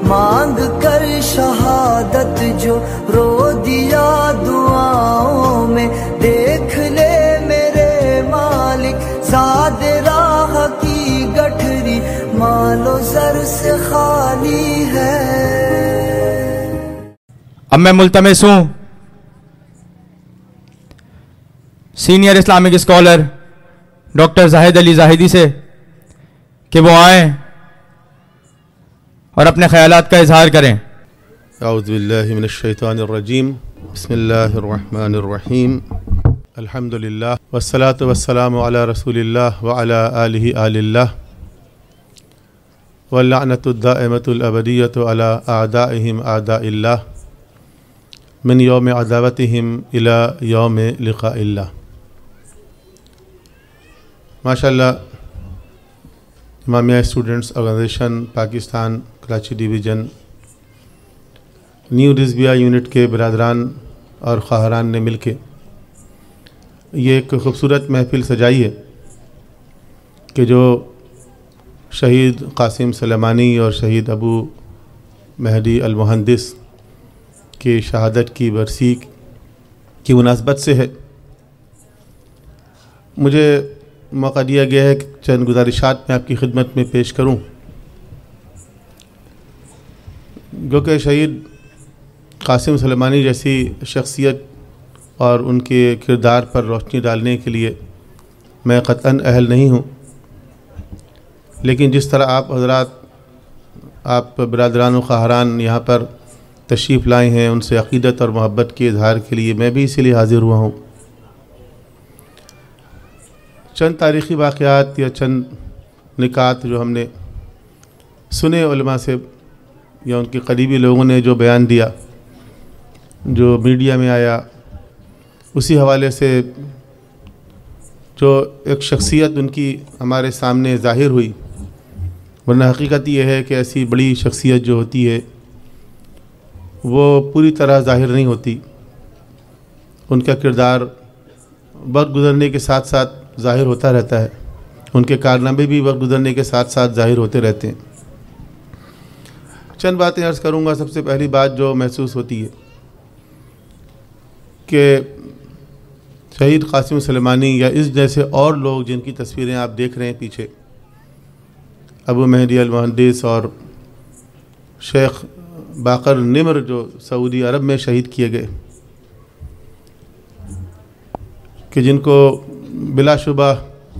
مانگ کر شہادت جو رو دیا دعاؤں میں، دیکھ لے میرے مالک زاد راہ کی گٹھری مال و زر سے خالی ہے۔ اب میں ملتمس ہوں senior Islamic scholar doctor Zahid Ali Zahidi سے کہ وہ آئیں اور اپنے خیالات کا اظہار کریں۔ اعوذ باللہ من الشیطان الرجیم، بسم اللہ الرحمن الرحیم، الحمد للہ والصلاة والسلام علی رسول اللہ وعلی آلہ آل اللہ، واللعنۃ الدائمۃ الابدیۃ علی اعدائہم اعداء اللہ، من یوم عداوتہم الی یوم لقاء اللہ۔ ماشاءاللہ Imamia students organisation Pakistan Karachi division new Rizvia unit کے برادران اور خواہران نے مل کے یہ ایک خوبصورت محفل سجائی ہے کہ جو شہید قاسم سلیمانی اور شہید ابو مہدی المہندس کی شہادت کی برسی کی مناسبت سے ہے۔ مجھے موقع دیا گیا ہے کہ چند گزارشات میں آپ کی خدمت میں پیش کروں، کیونکہ شہید قاسم سلیمانی جیسی شخصیت اور ان کے کردار پر روشنی ڈالنے کے لیے میں قطعاً اہل نہیں ہوں، لیکن جس طرح آپ حضرات، آپ برادران و خواہران یہاں پر تشریف لائے ہیں، ان سے عقیدت اور محبت کے اظہار کے لیے میں بھی اسی لیے حاضر ہوا ہوں۔ چند تاریخی واقعات یا چند نکات جو ہم نے سنے علماء سے یا ان کے قریبی لوگوں نے جو بیان دیا، جو میڈیا میں آیا، اسی حوالے سے جو ایک شخصیت ان کی ہمارے سامنے ظاہر ہوئی، ورنہ حقیقت یہ ہے کہ ایسی بڑی شخصیت جو ہوتی ہے وہ پوری طرح ظاہر نہیں ہوتی، ان کا کردار وقت گزرنے کے ساتھ ساتھ ظاہر ہوتا رہتا ہے، ان کے کارنامے بھی وقت گزرنے کے ساتھ ساتھ ظاہر ہوتے رہتے ہیں۔ چند باتیں عرض کروں گا۔ سب سے پہلی بات جو محسوس ہوتی ہے کہ شہید قاسم سلیمانی یا اس جیسے اور لوگ جن کی تصویریں آپ دیکھ رہے ہیں پیچھے، ابو مہدی المہندس اور شیخ باقر نمر جو سعودی عرب میں شہید کیے گئے، کہ جن کو بلا شبہ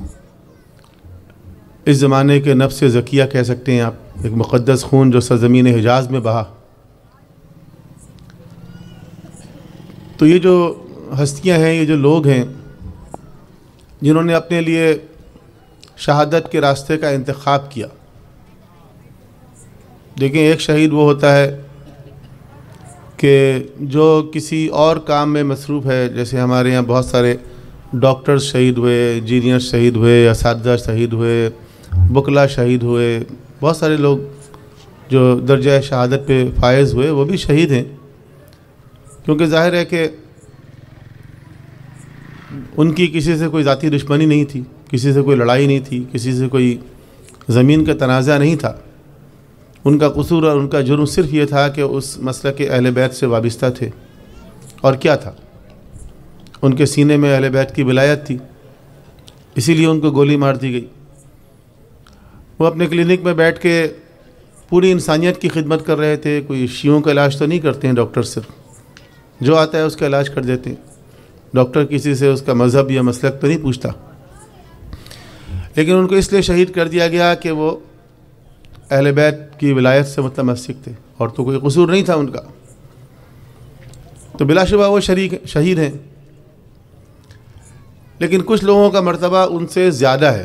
اس زمانے کے نفس زکیہ کہہ سکتے ہیں آپ، ایک مقدس خون جو سرزمین حجاز میں بہا، تو یہ جو ہستیاں ہیں، یہ جو لوگ ہیں جنہوں نے اپنے لیے شہادت کے راستے کا انتخاب کیا۔ دیکھیں، ایک شہید وہ ہوتا ہے کہ جو کسی اور کام میں مصروف ہے، جیسے ہمارے یہاں بہت سارے ڈاکٹرز شہید ہوئے، انجینئر شہید ہوئے، اساتذہ شہید ہوئے، وکلا شہید ہوئے، بہت سارے لوگ جو درجہ شہادت پہ فائز ہوئے وہ بھی شہید ہیں، کیونکہ ظاہر ہے کہ ان کی کسی سے کوئی ذاتی دشمنی نہیں تھی، کسی سے کوئی لڑائی نہیں تھی، کسی سے کوئی زمین کا تنازع نہیں تھا۔ ان کا قصور اور ان کا جرم صرف یہ تھا کہ اس مسلک اہل بیت سے وابستہ تھے، اور کیا تھا، ان کے سینے میں اہل بیت کی ولایت تھی، اسی لیے ان کو گولی مار دی گئی۔ وہ اپنے کلینک میں بیٹھ کے پوری انسانیت کی خدمت کر رہے تھے۔ کوئی شیعوں کا علاج تو نہیں کرتے ہیں ڈاکٹر، صرف جو آتا ہے اس کا علاج کر دیتے ہیں۔ ڈاکٹر کسی سے اس کا مذہب یا مسلک تو نہیں پوچھتا، لیکن ان کو اس لیے شہید کر دیا گیا کہ وہ اہل بیت کی ولایت سے متمسک تھے، اور تو کوئی قصور نہیں تھا ان کا، تو بلا شبہ وہ شہید ہیں۔ لیکن کچھ لوگوں کا مرتبہ ان سے زیادہ ہے،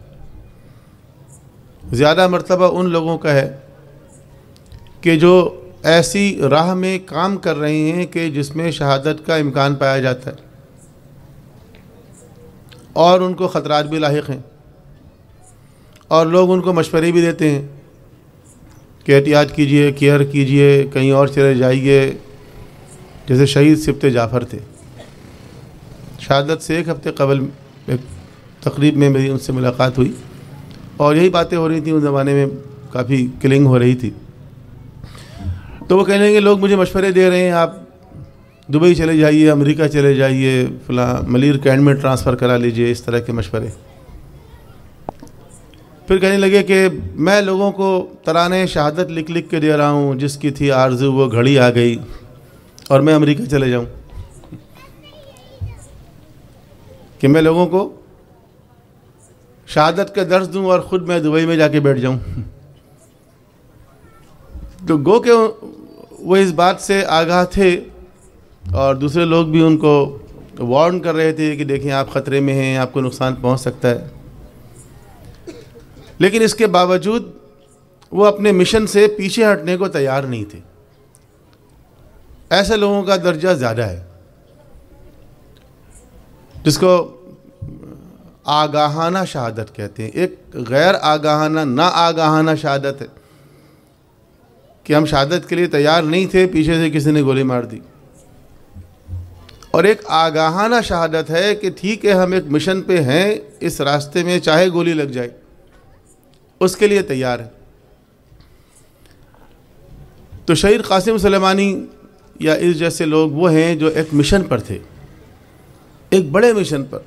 زیادہ مرتبہ ان لوگوں کا ہے کہ جو ایسی راہ میں کام کر رہے ہیں کہ جس میں شہادت کا امکان پایا جاتا ہے، اور ان کو خطرات بھی لاحق ہیں، اور لوگ ان کو مشورے بھی دیتے ہیں کہ احتیاط کیجئے، کیئر کیجئے، کہیں اور چلے جائیے۔ جیسے شہید سبط جعفر تھے، شہادت سے ایک ہفتے قبل ایک تقریب میں میری ان سے ملاقات ہوئی، اور یہی باتیں ہو رہی تھیں۔ اس زمانے میں کافی کلنگ ہو رہی تھی، تو وہ کہنے لگے لوگ مجھے مشورے دے رہے ہیں، آپ دبئی چلے جائیے، امریکہ چلے جائیے، فلاں ملیر کینٹ میں ٹرانسفر کرا لیجئے، اس طرح کے مشورے۔ پھر کہنے لگے کہ میں لوگوں کو ترانے شہادت لکھ لکھ کے دے رہا ہوں، جس کی تھی آرزو وہ گھڑی آ گئی اور میں امریکہ چلے جاؤں، کہ میں لوگوں کو شہادت کا درس دوں اور خود میں دبئی میں جا کے بیٹھ جاؤں۔ تو گو کہ وہ اس بات سے آگاہ تھے اور دوسرے لوگ بھی ان کو وارن کر رہے تھے کہ دیکھیں آپ خطرے میں ہیں، آپ کو نقصان پہنچ سکتا ہے، لیکن اس کے باوجود وہ اپنے مشن سے پیچھے ہٹنے کو تیار نہیں تھے۔ ایسے لوگوں کا درجہ زیادہ ہے جس کو آگاہانہ شہادت کہتے ہیں۔ ایک غیر آگاہانہ، نا آگاہانہ شہادت ہے کہ ہم شہادت کے لیے تیار نہیں تھے، پیچھے سے کسی نے گولی مار دی، اور ایک آگاہانہ شہادت ہے کہ ٹھیک ہے ہم ایک مشن پہ ہیں، اس راستے میں چاہے گولی لگ جائے اس کے لیے تیار ہے۔ تو شہید قاسم سلیمانی یا اس جیسے لوگ وہ ہیں جو ایک مشن پر تھے، ایک بڑے مشن پر۔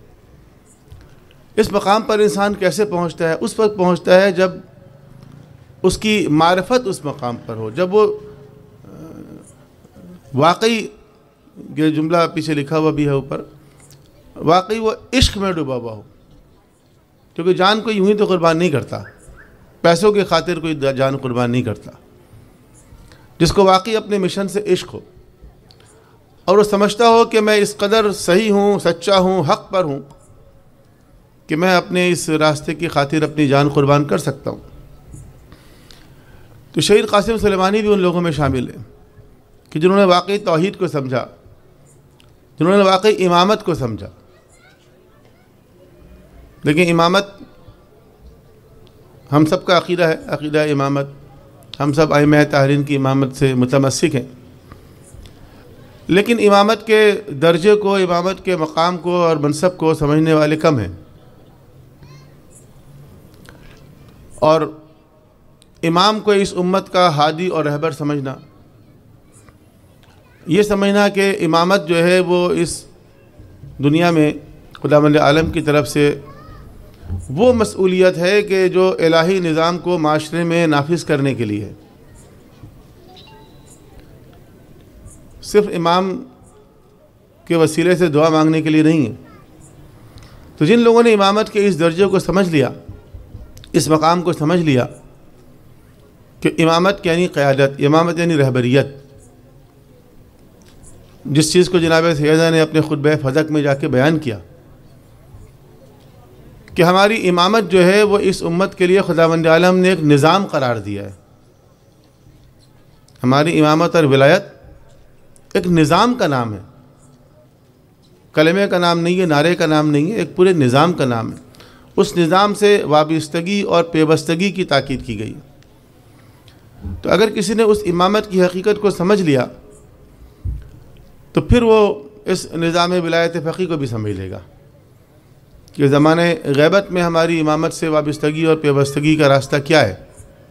اس مقام پر انسان کیسے پہنچتا ہے؟ اس وقت پہنچتا ہے جب اس کی معرفت اس مقام پر ہو، جب وہ واقعی، یہ جملہ پیچھے لکھا ہوا بھی ہے اوپر، واقعی وہ عشق میں ڈوبا ہوا ہو، کیونکہ جان کوئی یوں ہی تو قربان نہیں کرتا، پیسوں کی خاطر کوئی جان قربان نہیں کرتا۔ جس کو واقعی اپنے مشن سے عشق ہو اور وہ سمجھتا ہو کہ میں اس قدر صحیح ہوں، سچا ہوں، حق پر ہوں کہ میں اپنے اس راستے کی خاطر اپنی جان قربان کر سکتا ہوں۔ تو شہید قاسم سلیمانی بھی ان لوگوں میں شامل ہیں کہ جنہوں نے واقعی توحید کو سمجھا، جنہوں نے واقعی امامت کو سمجھا۔ لیکن امامت ہم سب کا عقیدہ ہے، عقیدہ امامت، ہم سب ائمہ طاہرین کی امامت سے متمسک ہیں، لیکن امامت کے درجے کو، امامت کے مقام کو اور منصب کو سمجھنے والے کم ہیں۔ اور امام کو اس امت کا ہادی اور رہبر سمجھنا، یہ سمجھنا کہ امامت جو ہے وہ اس دنیا میں خداوند عالم کی طرف سے وہ مسئولیت ہے کہ جو الہی نظام کو معاشرے میں نافذ کرنے کے لیے ہے، صرف امام کے وسیلے سے دعا مانگنے کے لیے نہیں ہے۔ تو جن لوگوں نے امامت کے اس درجے کو سمجھ لیا، اس مقام کو سمجھ لیا کہ امامت یعنی قیادت، امامت یعنی رہبریت، جس چیز کو جناب سیدہ نے اپنے خطبہ فضق میں جا کے بیان کیا کہ ہماری امامت جو ہے وہ اس امت کے لیے خداوند عالم نے ایک نظام قرار دیا ہے۔ ہماری امامت اور ولایت ایک نظام کا نام ہے، کلمے کا نام نہیں ہے، نعرے کا نام نہیں ہے، ایک پورے نظام کا نام ہے۔ اس نظام سے وابستگی اور پیوستگی کی تاکید کی گئی۔ تو اگر کسی نے اس امامت کی حقیقت کو سمجھ لیا تو پھر وہ اس نظام ولایت فقی کو بھی سمجھ لے گا کہ زمانے غیبت میں ہماری امامت سے وابستگی اور پیوستگی کا راستہ کیا ہے۔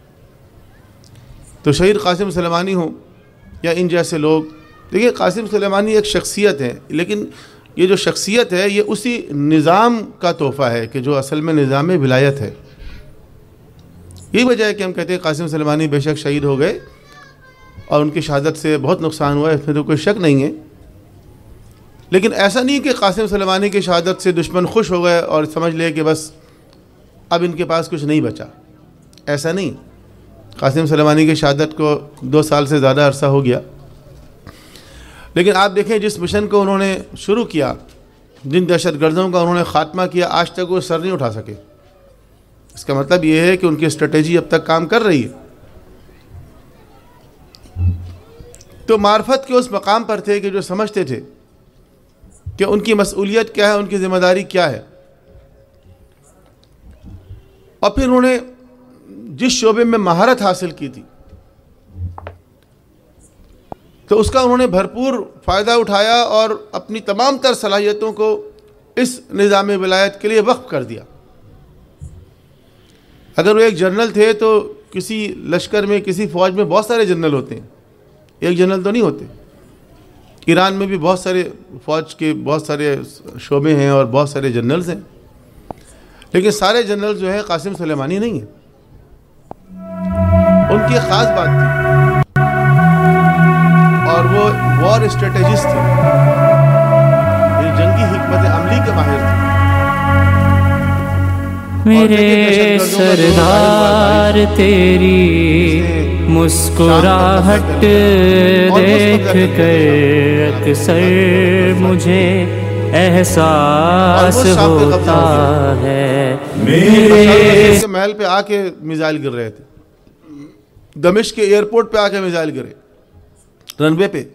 تو شہید قاسم سلیمانی ہوں یا ان جیسے لوگ، دیکھیے قاسم سلیمانی ایک شخصیت ہے، لیکن یہ جو شخصیت ہے یہ اسی نظام کا تحفہ ہے کہ جو اصل میں نظام ولایت ہے۔ یہی وجہ ہے کہ ہم کہتے ہیں قاسم سلیمانی بے شک شہید ہو گئے اور ان کی شہادت سے بہت نقصان ہوا ہے، اس میں تو کوئی شک نہیں ہے، لیکن ایسا نہیں کہ قاسم سلیمانی کی شہادت سے دشمن خوش ہو گئے اور سمجھ لے کہ بس اب ان کے پاس کچھ نہیں بچا، ایسا نہیں۔ قاسم سلیمانی کی شہادت کو 2 سال سے زیادہ عرصہ ہو گیا، لیکن آپ دیکھیں جس مشن کو انہوں نے شروع کیا، جن دہشت گردوں کا انہوں نے خاتمہ کیا، آج تک وہ سر نہیں اٹھا سکے۔ اس کا مطلب یہ ہے کہ ان کی اسٹریٹجی اب تک کام کر رہی ہے۔ تو معرفت کے اس مقام پر تھے کہ جو سمجھتے تھے کہ ان کی مسئولیت کیا ہے، ان کی ذمہ داری کیا ہے، اور پھر انہوں نے جس شعبے میں مہارت حاصل کی تھی تو اس کا انہوں نے بھرپور فائدہ اٹھایا اور اپنی تمام تر صلاحیتوں کو اس نظام ولایت کے لیے وقف کر دیا۔ اگر وہ ایک جنرل تھے تو کسی لشکر میں، کسی فوج میں بہت سارے جنرل ہوتے ہیں، ایک جنرل تو نہیں ہوتے. ایران میں بھی بہت سارے فوج کے بہت سارے شعبے ہیں اور بہت سارے جنرلز ہیں، لیکن سارے جنرل جو ہیں قاسم سلیمانی نہیں ہیں. ان کی خاص بات تھی اور وہ وار اسٹریٹجسٹ تھے، یہ جنگی حکمت عملی کے ماہر تھے. میرے سردار تیری مسکراہٹ دیکھ کر اکثر مجھے احساس ہوتا ہے. میرے محل پہ آ کے میزائل گر رہے تھے، دمشق کے ایئرپورٹ پہ آ کے میزائل گرے، رن وے پہ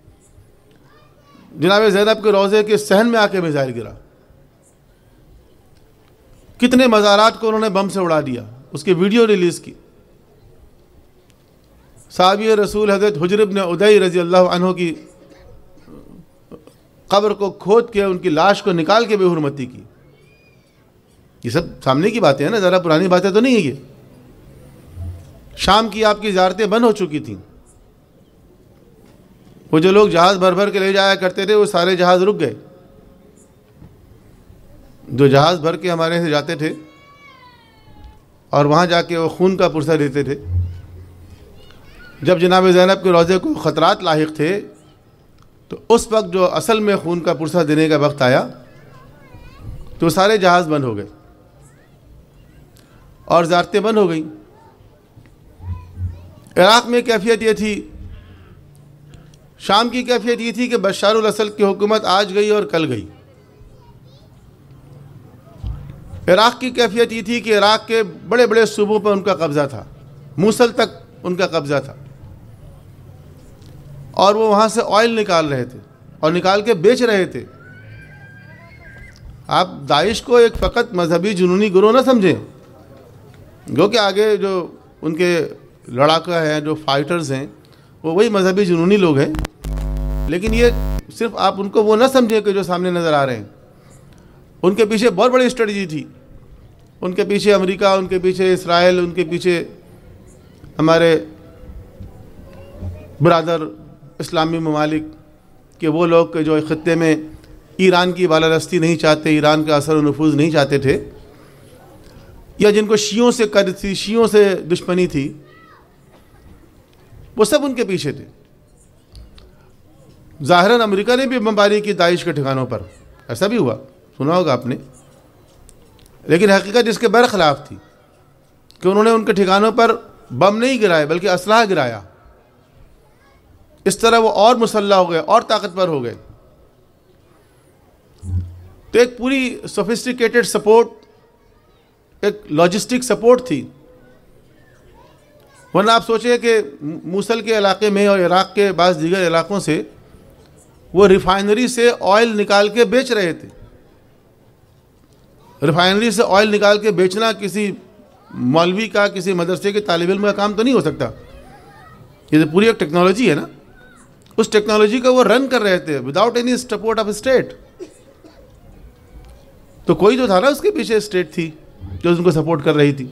جناب زینب کے روضے کے صحن میں آ کے میزائل گرا. کتنے مزارات کو انہوں نے بم سے اڑا دیا، اس کی ویڈیو ریلیز کی. صحابی رسول حضرت حجر بن ادئی رضی اللہ عنہ کی قبر کو کھود کے ان کی لاش کو نکال کے بے حرمتی کی. یہ سب سامنے کی باتیں ہیں نا، ذرا پرانی باتیں تو نہیں ہیں. یہ شام کی آپ کی زیارتیں بند ہو چکی تھیں. وہ جو لوگ جہاز بھر بھر کے لے جایا کرتے تھے وہ سارے جہاز رک گئے. جو جہاز بھر کے ہمارے سے جاتے تھے اور وہاں جا کے وہ خون کا پرسہ دیتے تھے، جب جناب زینب کے روضے کو خطرات لاحق تھے تو اس وقت جو اصل میں خون کا پرسہ دینے کا وقت آیا تو سارے جہاز بند ہو گئے اور زیارتیں بند ہو گئیں. عراق میں کیفیت یہ تھی، شام کی کیفیت یہ تھی کہ بشار الاسد کی حکومت آج گئی اور کل گئی. عراق کی کیفیت یہ تھی کہ عراق کے بڑے بڑے صوبوں پر ان کا قبضہ تھا، موصل تک ان کا قبضہ تھا، اور وہ وہاں سے آئل نکال رہے تھے اور نکال کے بیچ رہے تھے. آپ داعش کو ایک فقط مذہبی جنونی گروہ نہ سمجھیں، جو کہ آگے جو ان کے لڑاکا ہیں، جو فائٹرز ہیں، وہ وہی مذہبی جنونی لوگ ہیں. لیکن یہ صرف آپ ان کو وہ نہ سمجھیں کہ جو سامنے نظر آ رہے ہیں. ان کے پیچھے بہت بڑی اسٹریٹجی تھی. ان کے پیچھے امریکہ، ان کے پیچھے اسرائیل، ان کے پیچھے ہمارے برادر اسلامی ممالک کہ وہ لوگ کہ جو خطے میں ایران کی بالادستی نہیں چاہتے، ایران کا اثر و نفوذ نہیں چاہتے تھے، یا جن کو شیعوں سے قرض تھی، شیعوں سے دشمنی تھی، وہ سب ان کے پیچھے تھے. ظاہراً امریکہ نے بھی بمباری کی داعش کے ٹھکانوں پر، ایسا بھی ہوا، سنا ہوگا آپ نے، لیکن حقیقت اس کے برخلاف تھی کہ انہوں نے ان کے ٹھکانوں پر بم نہیں گرائے بلکہ اسلحہ گرایا. اس طرح وہ اور مسلح ہو گئے اور طاقتور ہو گئے. تو ایک پوری سوفسٹیکیٹڈ سپورٹ، ایک لاجسٹک سپورٹ تھی. ورنہ آپ سوچیں کہ موصل کے علاقے میں اور عراق کے بعض دیگر علاقوں سے وہ ریفائنری سے آئل نکال کے بیچ رہے تھے. ریفائنری سے آئل نکال کے بیچنا کسی مولوی کا، کسی مدرسے کے طالب علم کا کام تو نہیں ہو سکتا. یہ تو پوری ایک ٹیکنالوجی ہے نا. اس ٹیکنالوجی کو وہ رن کر رہے تھے without any support of state. تو کوئی جو تھا نا اس کے پیچھے اسٹیٹ تھی جو ان کو سپورٹ کر رہی تھی.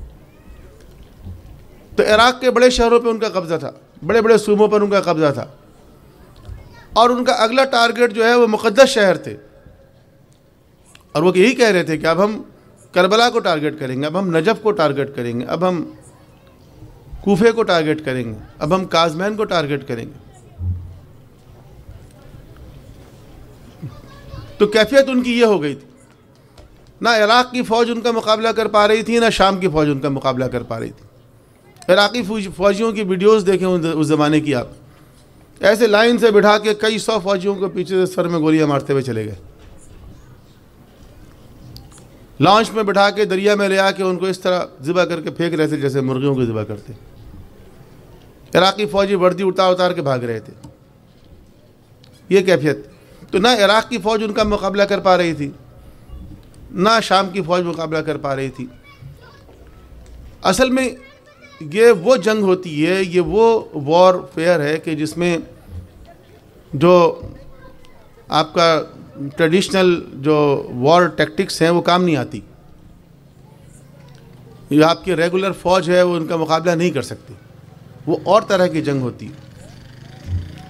تو عراق کے بڑے شہروں پہ ان کا قبضہ تھا، بڑے بڑے صوبوں پر ان کا قبضہ تھا، اور ان کا اگلا ٹارگٹ جو ہے وہ مقدس شہر تھے. اور وہ یہی کہہ رہے تھے کہ اب ہم کربلا کو ٹارگٹ کریں گے، اب ہم نجف کو ٹارگٹ کریں گے، اب ہم کوفے کو ٹارگٹ کریں گے، اب ہم کازمین کو ٹارگٹ کریں گے. تو کیفیت ان کی یہ ہو گئی تھی. نہ عراق کی فوج ان کا مقابلہ کر پا رہی تھی، نہ شام کی فوج ان کا مقابلہ کر پا رہی تھی. عراقی فوجیوں کی ویڈیوز دیکھیں اس زمانے کی، آپ ایسے لائن سے بٹھا کے کئی سو فوجیوں کو پیچھے سے سر میں گولیاں مارتے ہوئے چلے گئے. لانچ میں بٹھا کے دریا میں لے آ کے ان کو اس طرح ذبح کر کے پھینک رہے تھے جیسے مرغیوں کو ذبح کرتے. عراقی فوجی وردی اتار کے بھاگ رہے تھے. یہ کیفیت. تو نہ عراق کی فوج ان کا مقابلہ کر پا رہی تھی، نہ شام کی فوج مقابلہ کر پا رہی تھی. اصل میں یہ وہ جنگ ہوتی ہے، یہ وہ وار فیئر ہے کہ جس میں جو آپ کا ٹریڈیشنل جو وار ٹیکٹکس ہیں وہ کام نہیں آتی. یہ آپ کی ریگولر فوج ہے وہ ان کا مقابلہ نہیں کر سکتی. وہ اور طرح کی جنگ ہوتی ہے.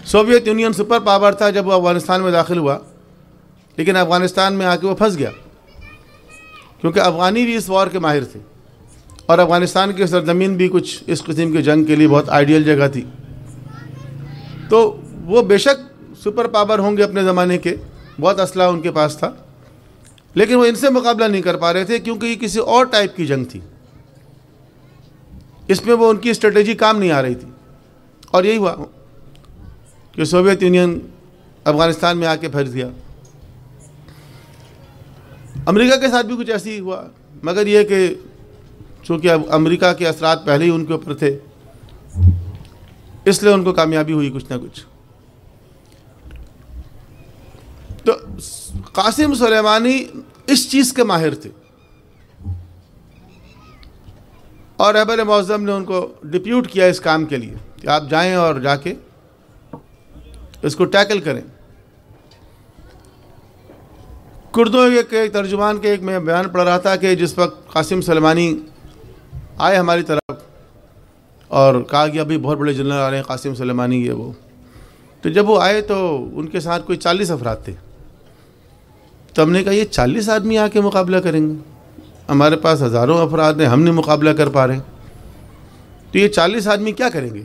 सोवियत यूनियन सुपर पावर था जब वो अफ़गानिस्तान में दाखिल हुआ, लेकिन अफ़गानिस्तान में आके वो फंस गया, क्योंकि अफ़गानी भी इस वॉर के माहिर थे और अफ़गानिस्तान की सरजमीन भी कुछ इस किस्म की जंग के लिए बहुत आइडियल जगह थी। तो वो बेशक सुपर पावर होंगे अपने ज़माने के, बहुत असला उनके पास था, लेकिन वो इनसे मुकाबला नहीं कर पा रहे थे क्योंकि ये किसी और टाइप की जंग थी, इसमें वो उनकी स्ट्रेटेजी काम नहीं आ रही थी। और यही हुआ कि सोवियत यूनियन अफ़गानिस्तान में आके फंस गया। अमेरिका के साथ भी कुछ ऐसे ही हुआ, मगर ये कि चूँकि अब अमेरिका के असरात पहले ही उनके ऊपर थे, इसलिए उनको कामयाबी हुई कुछ ना कुछ। तो कासिम सुलेमानी इस चीज़ के माहिर थे और रहबर मौज़म ने उनको डिप्यूट किया इस काम के लिए कि आप जाएं और जाके इसको टैकल करें। कुर्दों के तर्जुमान के एक मैं बयान पढ़ रहा था कि जिस वक्त कासिम सुलेमानी आए हमारी तरफ और कहा कि अभी बहुत बड़े जनरल आ रहे हैं कासिम सुलेमानी ये वो, तो जब वो आए तो उनके साथ कोई 40 अफराद थे। तो हमने कहा ये 40 आदमी आके मुकाबला करेंगे, हमारे पास हज़ारों अफराद हैं, हम नहीं मुकाबला कर पा रहे, तो ये 40 आदमी क्या करेंगे।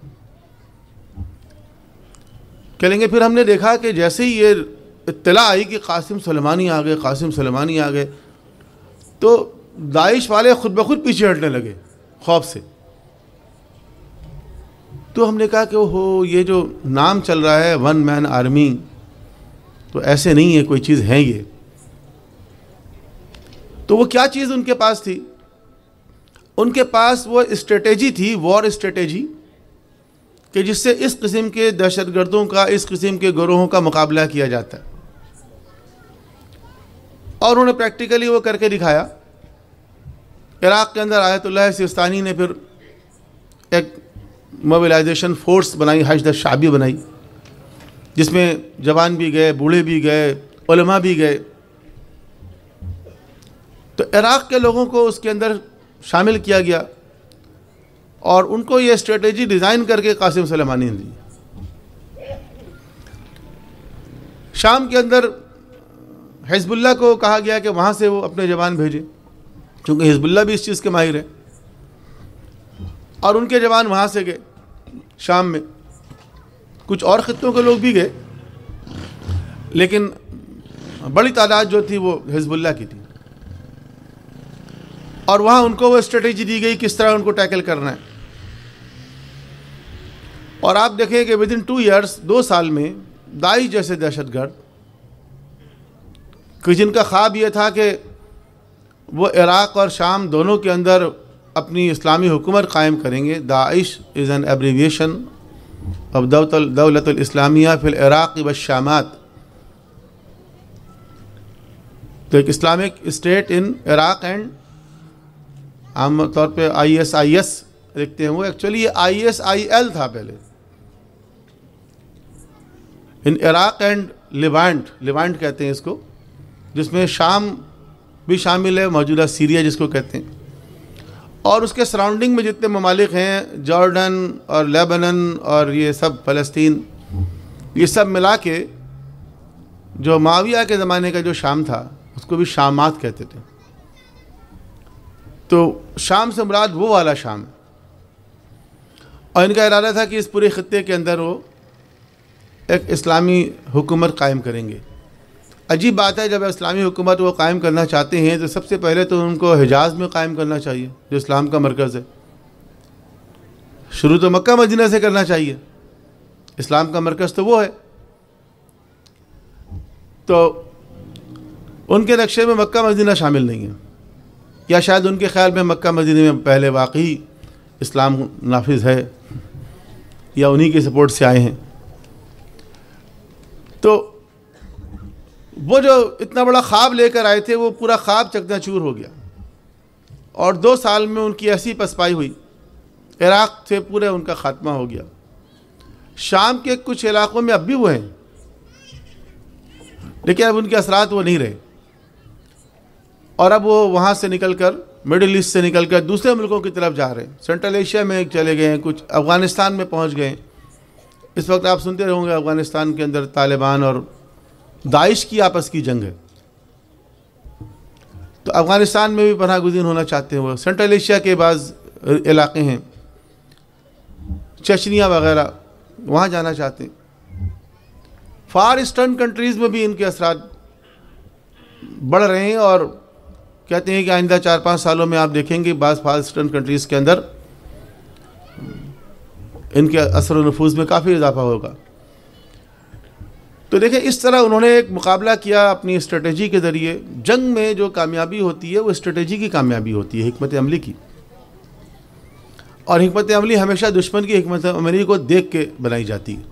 कहेंगे फिर हमने देखा कि जैसे ही ये इत्तला आई कि कासिम सुलेमानी आ गए, कासिम सुलेमानी आ गए, तो दाइश वाले खुद ब खुद पीछे हटने लगे खौफ से। तो हमने कहा कि ओहो ये जो नाम चल रहा है वन मैन आर्मी, तो ऐसे नहीं है, कोई चीज़ है ये। तो वो क्या चीज़ उनके पास थी? उनके पास वो स्ट्रेटेजी थी, वॉर स्ट्रेटेजी, कि जिससे इस किस्म के दहशतगर्दों का, इस किस्म के गिरोहों का मुकाबला किया जाता है। और उन्होंने प्रैक्टिकली वो करके दिखाया। इराक़ के अंदर आयतुल्लाह सिस्तानी ने फिर एक मोबिलाइजेशन फोर्स बनाई, हशद शाबी बनाई, जिसमें जवान भी गए, बूढ़े भी गए, उलमा भी गए। तो इराक़ के लोगों को उसके अंदर शामिल किया गया और उनको ये स्ट्रेटेजी डिज़ाइन करके कासिम सुलेमानी ने दी। शाम के अंदर हिज़्बुल्लाह को कहा गया कि वहाँ से वो अपने जवान भेजें, क्योंकि हिज़्बुल्लाह भी इस चीज़ के माहिर है। और उनके जवान वहाँ से गए शाम में, कुछ और ख़ित्तों के लोग भी गए, लेकिन बड़ी तादाद जो थी वो हिज़्बुल्लाह की थी। और वहाँ उनको वो स्ट्रेटेजी दी गई किस तरह उनको टैकल करना है। और आप देखें कि विदिन 2 ईयर्स, 2 साल में दाइश जैसे दहशतगर्द कि जिनका ख्वाब ये था कि वो इराक़ और शाम दोनों के अंदर अपनी इस्लामी हुकूमत कायम करेंगे। Daesh is an abbreviation of दौलतुल इस्लामिया फिल इराक़ व शामात। तो एक Islamic state in Iraq and आम तौर पे ISIS लिखते हैं, वो एक्चुअली ये ISIL था पहले, इन इराक़ एंड लिवांट कहते हैं इसको, जिसमें शाम भी शामिल है, मौजूदा सीरिया जिसको कहते हैं, और उसके सराउंडिंग में जितने ममालिक हैं, जॉर्डन और लेबनान और ये सब फ़लस्तीन, ये सब मिला के जो माविया के ज़माने का जो शाम था उसको भी शामात कहते थे। तो शाम से मुराद वो वाला शाम है। और इनका इरादा था कि इस पूरे खित्ते के अंदर वो एक इस्लामी हुकूमत कायम करेंगे। अजीब बात है, जब इस्लामी हुकूमत वो कायम करना चाहते हैं तो सबसे पहले तो उनको हिजाज़ में कायम करना चाहिए, जो इस्लाम का मरकज़ है। शुरू तो मक्का मदीना से करना चाहिए, इस्लाम का मरकज़ तो वो है। तो उनके नक्शे में मक्का मदीना शामिल नहीं है, या शायद उनके ख्याल में मक्का मदीने में पहले वाकई इस्लाम नाफिज है या उन्हीं की सपोर्ट से आए हैं। तो वो जो इतना बड़ा ख्वाब लेकर आए थे वो पूरा ख्वाब चकनाचूर हो गया। और 2 साल में उनकी ऐसी पसपाई हुई, इराक़ से पूरे उनका ख़ात्मा हो गया। शाम के कुछ इलाक़ों में अब भी वो हैं, लेकिन अब उनके असरात वो नहीं रहे। और अब वो वहाँ से निकलकर, मिडिल ईस्ट से निकलकर दूसरे मुल्कों की तरफ जा रहे हैं। सेंट्रल एशिया में चले गए हैं, कुछ अफ़गानिस्तान में पहुँच गए, اس وقت آپ سنتے رہوں گے افغانستان کے اندر طالبان اور داعش کی آپس کی جنگ ہے. تو افغانستان میں بھی پناہ گزین ہونا چاہتے ہیں وہ. سینٹرل ایشیا کے بعض علاقے ہیں, چچنیا وغیرہ, وہاں جانا چاہتے ہیں. فار ایسٹرن کنٹریز میں بھی ان کے اثرات بڑھ رہے ہیں, اور کہتے ہیں کہ آئندہ 4-5 سالوں میں آپ دیکھیں گے بعض فار ایسٹرن کنٹریز کے اندر ان کے اثر و نفوذ میں کافی اضافہ ہوگا. تو دیکھیں اس طرح انہوں نے ایک مقابلہ کیا اپنی اسٹریٹجی کے ذریعے. جنگ میں جو کامیابی ہوتی ہے وہ اسٹریٹجی کی کامیابی ہوتی ہے, حکمت عملی کی, اور حکمت عملی ہمیشہ دشمن کی حکمت عملی کو دیکھ کے بنائی جاتی ہے.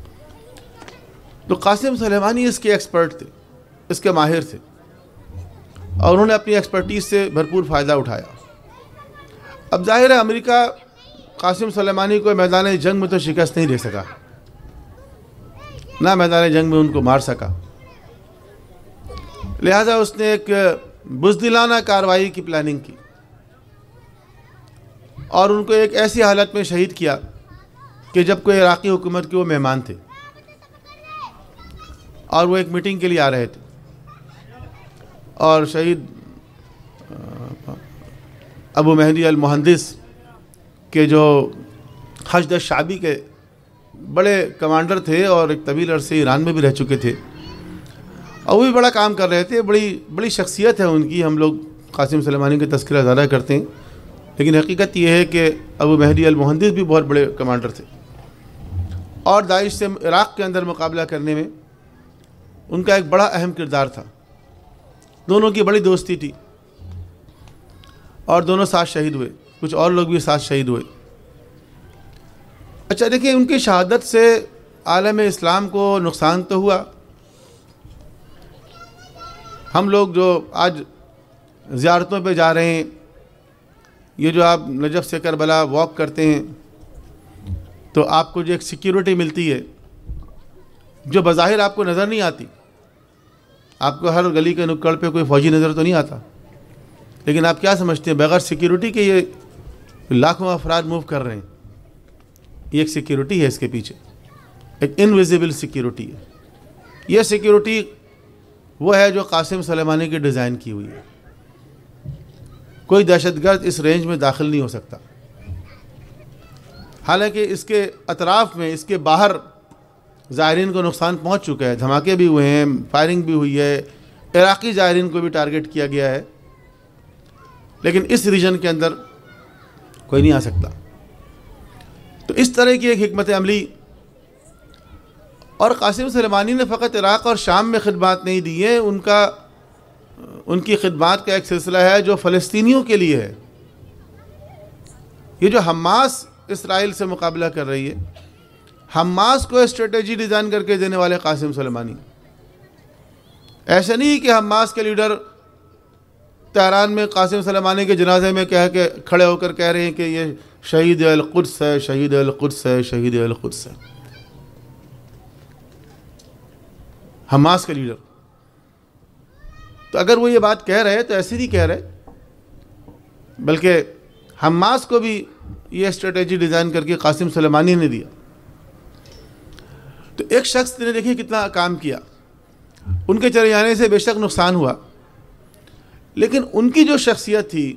تو قاسم سلیمانی اس کے ایکسپرٹ تھے, اس کے ماہر تھے, اور انہوں نے اپنی ایکسپرٹیز سے بھرپور فائدہ اٹھایا. اب ظاہر ہے امریکہ قاسم سلیمانی کو میدان جنگ میں تو شکست نہیں دے سکا, نہ میدان جنگ میں ان کو مار سکا. لہذا اس نے ایک بزدلانہ کارروائی کی پلاننگ کی اور ان کو ایک ایسی حالت میں شہید کیا کہ جب کوئی عراقی حکومت کے وہ مہمان تھے اور وہ ایک میٹنگ کے لیے آ رہے تھے, اور شہید ابو مہدی المہندس کے جو حشد الشعبی کے بڑے کمانڈر تھے اور ایک طویل عرصے ایران میں بھی رہ چکے تھے, اور وہ بھی بڑا کام کر رہے تھے. بڑی شخصیت ہے ان کی. ہم لوگ قاسم سلیمانی کا تذکرہ زیادہ کرتے ہیں, لیکن حقیقت یہ ہے کہ ابو مہدی المہندس بھی بہت بڑے کمانڈر تھے, اور داعش سے عراق کے اندر مقابلہ کرنے میں ان کا ایک بڑا اہم کردار تھا. دونوں کی بڑی دوستی تھی اور دونوں ساتھ شہید ہوئے, کچھ اور لوگ بھی ساتھ شہید ہوئے. اچھا دیکھیں, ان کی شہادت سے عالم اسلام کو نقصان تو ہوا. ہم لوگ جو آج زیارتوں پہ جا رہے ہیں, یہ جو آپ نجف سے کربلا واک کرتے ہیں, تو آپ کو جو ایک سیکیورٹی ملتی ہے جو بظاہر آپ کو نظر نہیں آتی. آپ کو ہر گلی کے نکڑ پہ کوئی فوجی نظر تو نہیں آتا, لیکن آپ کیا سمجھتے ہیں بغیر سیکیورٹی کے یہ لاکھوں افراد موو کر رہے ہیں. یہ ایک سیکیورٹی ہے اس کے پیچھے, ایک انویزیبل سیکیورٹی ہے. یہ سیکیورٹی وہ ہے جو قاسم سلیمانی کی ڈیزائن کی ہوئی ہے. کوئی دہشت گرد اس رینج میں داخل نہیں ہو سکتا. حالانکہ اس کے اطراف میں, اس کے باہر زائرین کو نقصان پہنچ چکا ہے, دھماکے بھی ہوئے ہیں, فائرنگ بھی ہوئی ہے, عراقی زائرین کو بھی ٹارگٹ کیا گیا ہے, لیکن اس ریجن کے اندر کوئی نہیں آ سکتا. تو اس طرح کی ایک حکمت عملی. اور قاسم سلیمانی نے فقط عراق اور شام میں خدمات نہیں دی ہیں, ان کی خدمات کا ایک سلسلہ ہے جو فلسطینیوں کے لیے ہے. یہ جو حماس اسرائیل سے مقابلہ کر رہی ہے, حماس کو اسٹریٹجی ڈیزائن کر کے دینے والے قاسم سلیمانی. ایسا نہیں کہ حماس کے لیڈر تہران میں قاسم سلیمانی کے جنازے میں کھڑے ہو کر کہہ رہے ہیں کہ یہ شہید القدس ہے, شہید القدس ہے, شہید القدس ہے. حماس کے لیڈر تو اگر وہ یہ بات کہہ رہے تو ایسے نہیں کہہ رہے, بلکہ حماس کو بھی یہ اسٹریٹجی ڈیزائن کر کے قاسم سلیمانی نے دیا. تو ایک شخص نے دیکھیے کتنا کام کیا. ان کے چلے جانے سے بے شک نقصان ہوا, لیکن ان کی جو شخصیت تھی,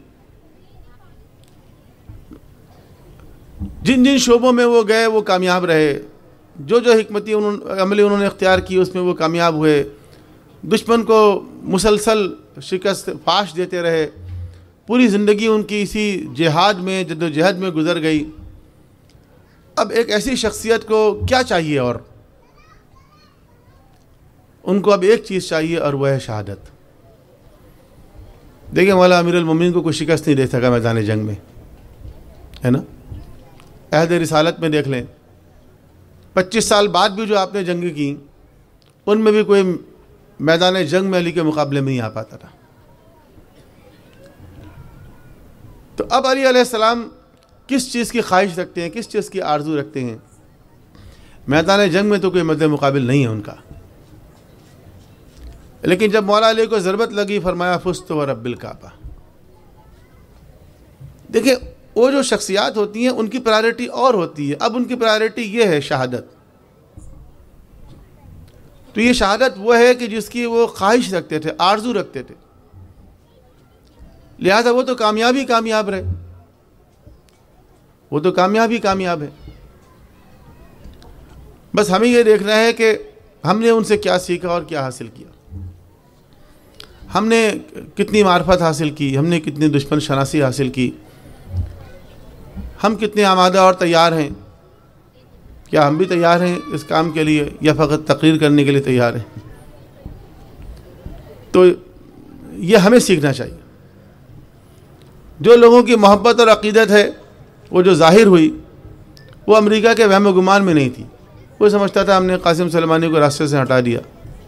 جن شعبوں میں وہ گئے وہ کامیاب رہے, جو حکمتی عملی انہوں نے اختیار کی اس میں وہ کامیاب ہوئے, دشمن کو مسلسل شکست فاش دیتے رہے. پوری زندگی ان کی اسی جہاد میں, جد و جہد میں گزر گئی. اب ایک ایسی شخصیت کو کیا چاہیے, اور ان کو اب ایک چیز چاہیے اور وہ ہے شہادت. دیکھیں مولا امیر المومنین کو کوئی شکست نہیں دے سکا میدان جنگ میں, ہے نا. عہد رسالت میں دیکھ لیں, 25 سال بعد بھی جو آپ نے جنگیں کی, ان میں بھی کوئی میدان جنگ میں علی کے مقابلے میں نہیں آ پاتا تھا. تو اب علی علیہ السلام کس چیز کی خواہش رکھتے ہیں, کس چیز کی آرزو رکھتے ہیں؟ میدان جنگ میں تو کوئی مد مقابل نہیں ہے ان کا. لیکن جب مولا علی کو ضربت لگی فرمایا فزت ورب الکعبہ. دیکھیں وہ جو شخصیات ہوتی ہیں ان کی پرائرٹی اور ہوتی ہے. اب ان کی پرائرٹی یہ ہے شہادت. تو یہ شہادت وہ ہے کہ جس کی وہ خواہش رکھتے تھے، آرزو رکھتے تھے، لہذا وہ تو کامیاب رہے، وہ تو کامیاب ہے۔ بس ہمیں یہ دیکھنا ہے کہ ہم نے ان سے کیا سیکھا اور کیا حاصل کیا، ہم نے کتنی معرفت حاصل کی، ہم نے کتنی دشمن شناسی حاصل کی، ہم کتنے آمادہ اور تیار ہیں، کیا ہم بھی تیار ہیں اس کام کے لیے یا فقط تقریر کرنے کے لیے تیار ہیں؟ تو یہ ہمیں سیکھنا چاہیے۔ جو لوگوں کی محبت اور عقیدت ہے وہ جو ظاہر ہوئی وہ امریکہ کے وہم و گمان میں نہیں تھی۔ وہ سمجھتا تھا ہم نے قاسم سلیمانی کو راستے سے ہٹا دیا،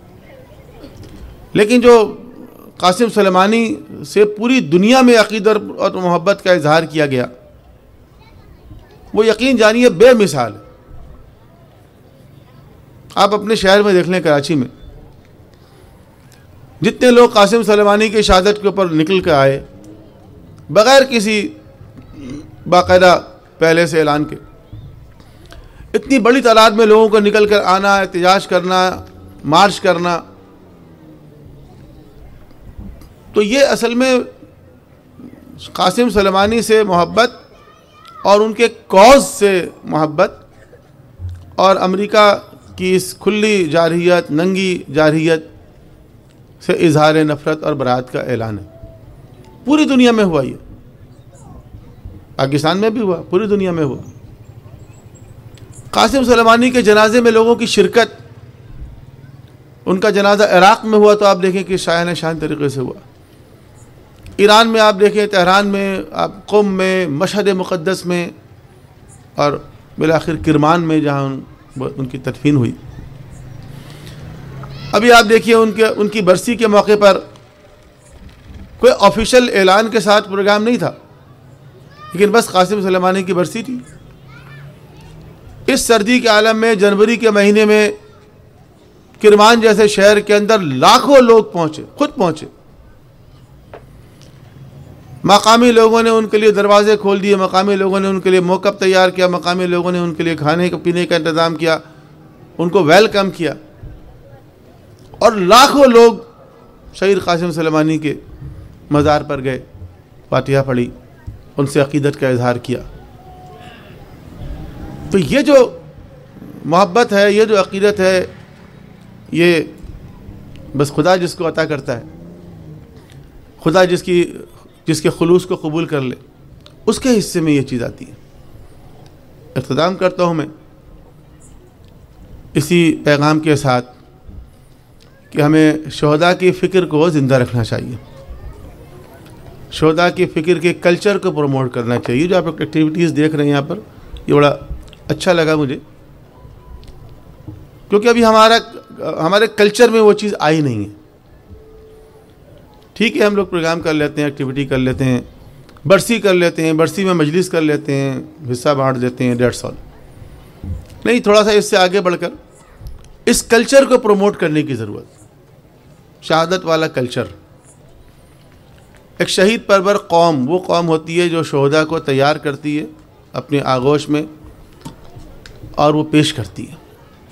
لیکن جو قاسم سلیمانی سے پوری دنیا میں عقیدت اور محبت کا اظہار کیا گیا وہ یقین جانیے بے مثال ہے۔ آپ اپنے شہر میں دیکھ لیں، کراچی میں جتنے لوگ قاسم سلیمانی کی شہادت کے اوپر نکل کے آئے بغیر کسی باقاعدہ پہلے سے اعلان کے، اتنی بڑی تعداد میں لوگوں کو نکل کر آنا، احتجاج کرنا، مارچ کرنا، تو یہ اصل میں قاسم سلیمانی سے محبت اور ان کے کاز سے محبت اور امریکہ کی اس کھلی جارحیت، ننگی جارحیت سے اظہار نفرت اور برات کا اعلان ہے۔ پوری دنیا میں ہوا، یہ پاکستان میں بھی ہوا، پوری دنیا میں ہوا۔ قاسم سلیمانی کے جنازے میں لوگوں کی شرکت، ان کا جنازہ عراق میں ہوا تو آپ دیکھیں کہ شایان شان طریقے سے ہوا، ایران میں آپ دیکھیں، تہران میں، آپ قم میں، مشہد مقدس میں، اور بالآخر کرمان میں جہاں ان کی تدفین ہوئی۔ ابھی آپ دیکھیے ان کی برسی کے موقع پر کوئی آفیشل اعلان کے ساتھ پروگرام نہیں تھا، لیکن بس قاسم سلیمانی کی برسی تھی۔ اس سردی کے عالم میں جنوری کے مہینے میں کرمان جیسے شہر کے اندر لاکھوں لوگ پہنچے، خود پہنچے، مقامی لوگوں نے ان کے لیے دروازے کھول دیے، مقامی لوگوں نے ان کے لیے موقف تیار کیا، مقامی لوگوں نے ان کے لیے کھانے پینے کا انتظام کیا، ان کو ویلکم کیا، اور لاکھوں لوگ شہید قاسم سلیمانی کے مزار پر گئے، فاتحہ پڑھی، ان سے عقیدت کا اظہار کیا۔ تو یہ جو محبت ہے، یہ جو عقیدت ہے، یہ بس خدا جس کو عطا کرتا ہے، خدا جس کے خلوص کو قبول کر لے، اس کے حصے میں یہ چیز آتی ہے۔ اختتام کرتا ہوں میں اسی پیغام کے ساتھ کہ ہمیں شہداء کی فکر کو زندہ رکھنا چاہیے، شہداء کی فکر کے کلچر کو پروموٹ کرنا چاہیے۔ جو آپ ایکٹیویٹیز دیکھ رہے ہیں یہاں پر، یہ بڑا اچھا لگا مجھے، کیونکہ ابھی ہمارے کلچر میں وہ چیز آئی نہیں ہے۔ ٹھیک ہے، ہم لوگ پروگرام کر لیتے ہیں، ایکٹیویٹی کر لیتے ہیں، برسی کر لیتے ہیں، برسی میں مجلس کر لیتے ہیں، حصہ بانٹ دیتے ہیں، 150 سال نہیں، تھوڑا سا اس سے آگے بڑھ کر اس کلچر کو پروموٹ کرنے کی ضرورت، شہادت والا کلچر۔ ایک شہید پرور قوم وہ قوم ہوتی ہے جو شہداء کو تیار کرتی ہے اپنے آغوش میں اور وہ پیش کرتی ہے۔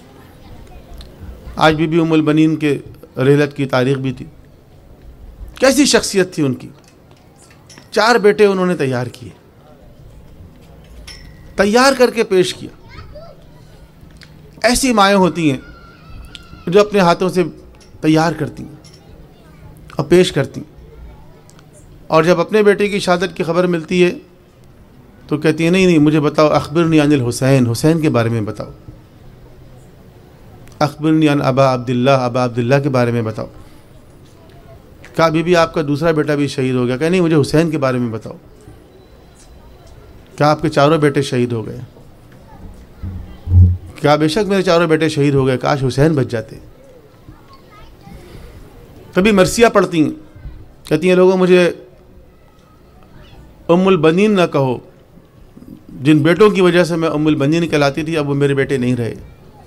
آج بی بی ام البنین کے رحلت کی تاریخ بھی تھی، کیسی شخصیت تھی ان کی، 4 بیٹے انہوں نے تیار کیے، تیار کر کے پیش کیا۔ ایسی مائیں ہوتی ہیں جو اپنے ہاتھوں سے تیار کرتی ہیں اور پیش کرتی ہیں، اور جب اپنے بیٹے کی شہادت کی خبر ملتی ہے تو کہتی ہیں نہیں مجھے بتاؤ، اخبرنی عن الحسین، حسین کے بارے میں بتاؤ، اخبرنی عن ابا عبداللہ کے بارے میں بتاؤ۔ کہا بی بی آپ کا دوسرا بیٹا بھی شہید ہو گیا، کہا نہیں مجھے حسین کے بارے میں بتاؤ۔ کہا آپ کے 4 بیٹے شہید ہو گئے، کہا بے شک میرے 4 بیٹے شہید ہو گئے، کاش حسین بچ جاتے۔ کبھی مرثیہ پڑھتی ہیں، کہتی ہیں لوگوں مجھے ام البنین نہ کہو، جن بیٹوں کی وجہ سے میں ام البنین کہلاتی تھی اب وہ میرے بیٹے نہیں رہے۔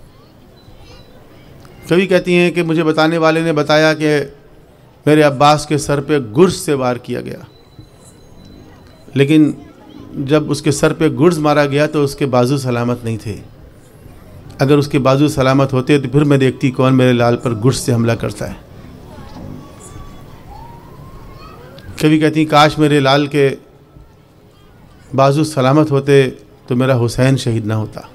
کبھی کہتی ہیں کہ مجھے بتانے والے نے بتایا کہ میرے عباس کے سر پہ گرز سے وار کیا گیا، لیکن جب اس کے سر پہ گرز مارا گیا تو اس کے بازو سلامت نہیں تھے، اگر اس کے بازو سلامت ہوتے تو پھر میں دیکھتی کون میرے لال پر گرز سے حملہ کرتا ہے. کبھی کہتی کاش میرے لال کے بازو سلامت ہوتے تو میرا حسین شہید نہ ہوتا.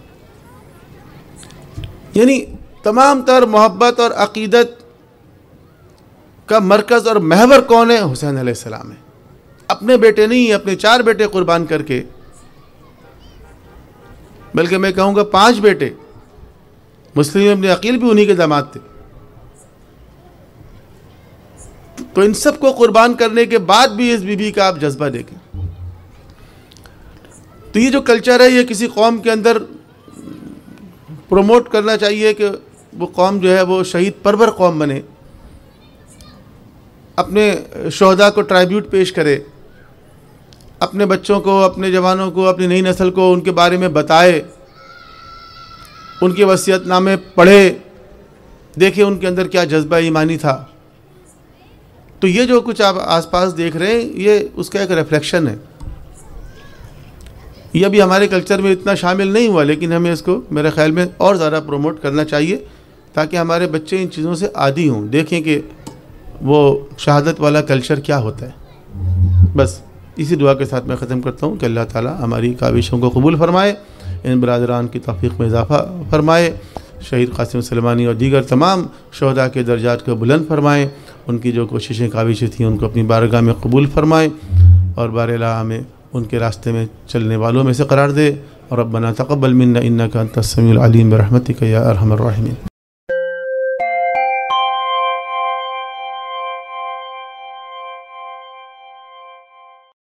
یعنی تمام تر محبت اور عقیدت کا مرکز اور محور کون ہے؟ حسین علیہ السلام ہے. اپنے بیٹے نہیں، اپنے 4 بیٹے قربان کر کے، بلکہ میں کہوں گا 5 بیٹے. مسلم ابن عقیل بھی انہی کے داماد تھے. تو ان سب کو قربان کرنے کے بعد بھی اس بی بی کا آپ جذبہ دیکھیں. تو یہ جو کلچر ہے یہ کسی قوم کے اندر پروموٹ کرنا چاہیے کہ وہ قوم جو ہے وہ شہید پرور قوم بنے، اپنے شہداء کو ٹرائیبیوٹ پیش کرے، اپنے بچوں کو، اپنے جوانوں کو، اپنی نئی نسل کو ان کے بارے میں بتائے، ان کے وصیت نامے پڑھے، دیکھیں ان کے اندر کیا جذبہ ایمانی تھا. تو یہ جو کچھ آپ آس پاس دیکھ رہے ہیں یہ اس کا ایک ریفلیکشن ہے. یہ ابھی ہمارے کلچر میں اتنا شامل نہیں ہوا، لیکن ہمیں اس کو میرے خیال میں اور زیادہ پروموٹ کرنا چاہیے تاکہ ہمارے بچے ان چیزوں سے عادی ہوں، دیکھیں کہ وہ شہادت والا کلچر کیا ہوتا ہے. بس اسی دعا کے ساتھ میں ختم کرتا ہوں کہ اللہ تعالی ہماری کاوشوں کو قبول فرمائے، ان برادران کی توفیق میں اضافہ فرمائے، شہید قاسم سلیمانی اور دیگر تمام شہداء کے درجات کو بلند فرمائیں، ان کی جو کوششیں کاوشیں تھیں ان کو اپنی بارگاہ میں قبول فرمائیں، اور بار الہ ہمیں ان کے راستے میں چلنے والوں میں سے قرار دے. اور ربنا تقبل منا انک انت السمیع العلیم برحمتک یا ارحم الراحمین.